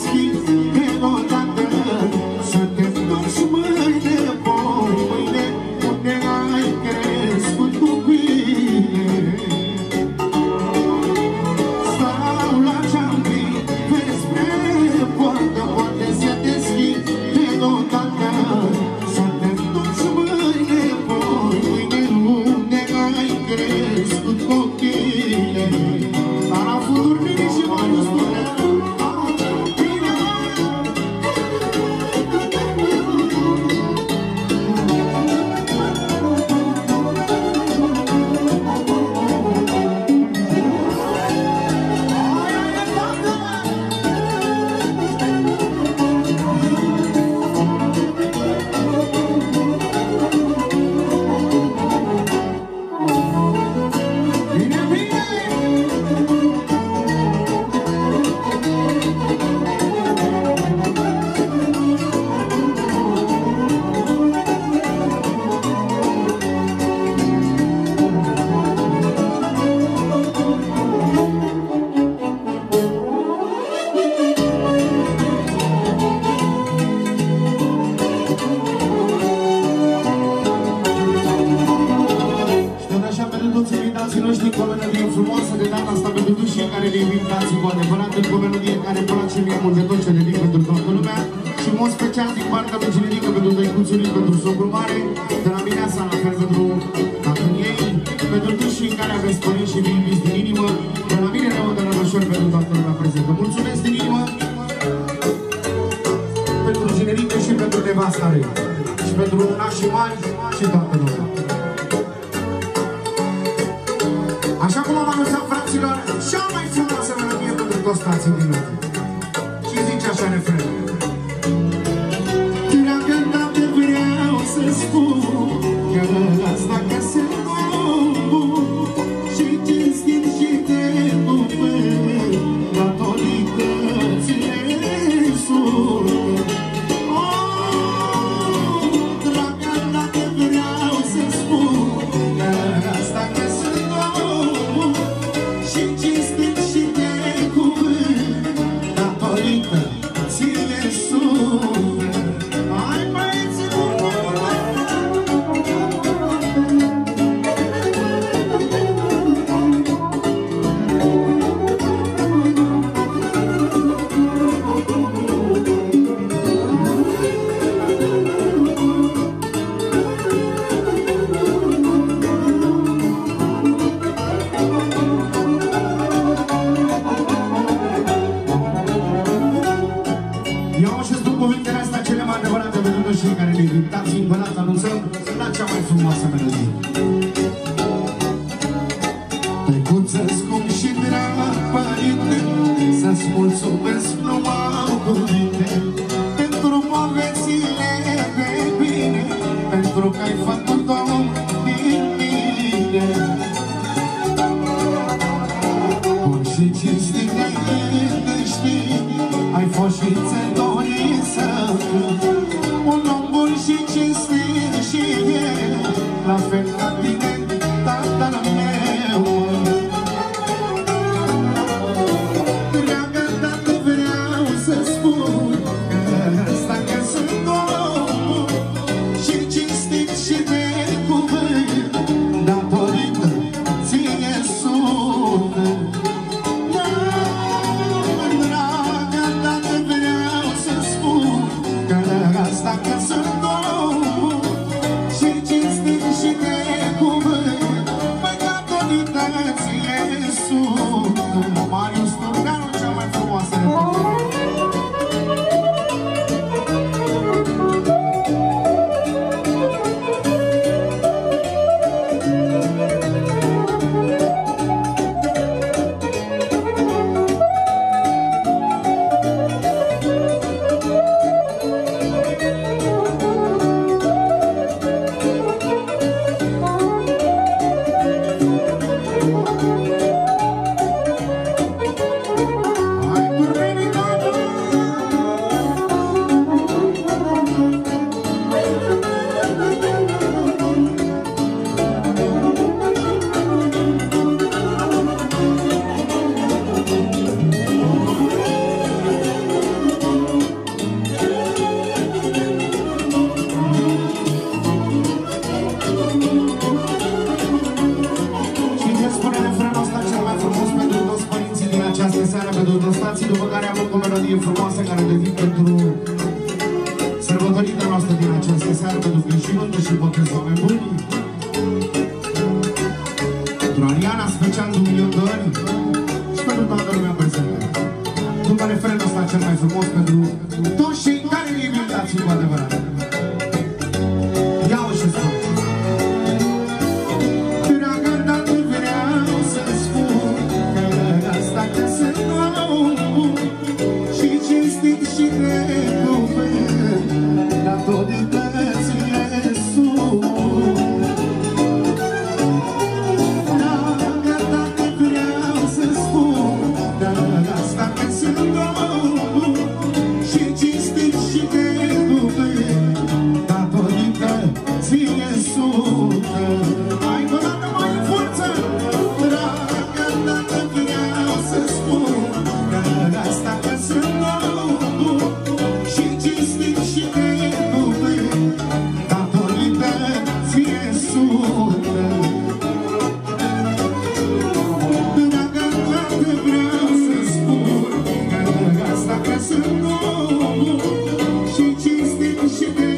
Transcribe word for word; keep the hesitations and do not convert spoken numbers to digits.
deschis deodată, să te întorci mâine, poi mâine, unde ai crescut cu bine. Stau la geambi, vezi spre poartă, poate se deschid deodată, să te întorci mâine, poi mâine, unde ai crescut cochile. Dar a făcut bine și mai nu spune. Așa cum am anunțat, fraților, cea mai frumoasă melodie pentru toți frații din lume. Și zice așa refrenul. Dragă, dacă vreau să spun că asta ca să omul și cinstit și de cuvânt datorită ție sunt. frumos pentru toți cei care ne iubitați cu adevărat. Ia-o și spun. Dragă, dacă vreau să spun că asta că sunt nou și cinstit și de cuvânt, dar tot din plățile sunt. Dragă, dacă vreau să spun că asta că sunt nou și cinstit și de cuvânt, dar tot din plățile sunt. Hai, o dată mai în forță! Dragă, dacă vreau să spun că asta că sunt nou și cinstit și de cuvânt, dar tot din plățile sunt. Dragă, dacă vreau să spun că asta că sunt nou și cinstit și de